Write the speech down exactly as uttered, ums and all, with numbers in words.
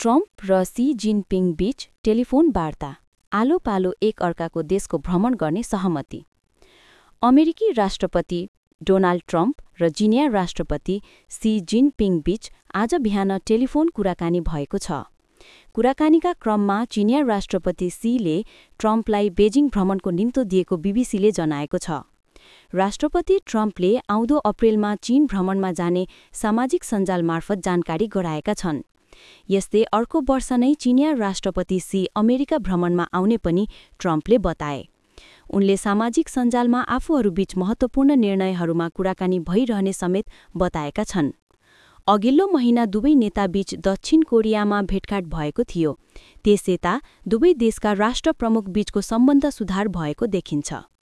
Trump र C Jinping बीच telephone वार्ता, आलो पालो एक अर्काको देशको भ्रमण गर्ने सहमति। अमेरिकी राष्ट्रपति डोनाल्ड ट्रम्प र चिनिया राष्ट्रपति सी जिनपिङ बीच आज बिहान टेलिफोन कुराकानी भएको छ। कुराकानीका क्रममा चिनिया राष्ट्रपति सीले ट्रम्पलाई बेजिङ भ्रमणको निम्तो दिएको बीबीसीले जनाएको छ। राष्ट्रपति ट्रम्पले आउँदो अप्रेलमा चीन भ्रमणमा जाने सामाजिक सञ्जाल मार्फत जानकारी गराएका छन्। यस्तै अर्को वर्ष नै चिनिया राष्ट्रपति सी अमेरिका भ्रमणमा आउने पनि ट्रम्पले बताए। उनले सामाजिक सञ्जालमा आफूहरूबीच महत्त्वपूर्ण निर्णयहरूमा कुराकानी भइरहने समेत बताएका छन्। अघिल्लो महिना दुवै नेताबीच दक्षिण कोरियामा भेटघाट भएको थियो। त्यसयता दुवै देशका राष्ट्र प्रमुख बीचको सम्बन्ध सुधार भएको देखिन्छ।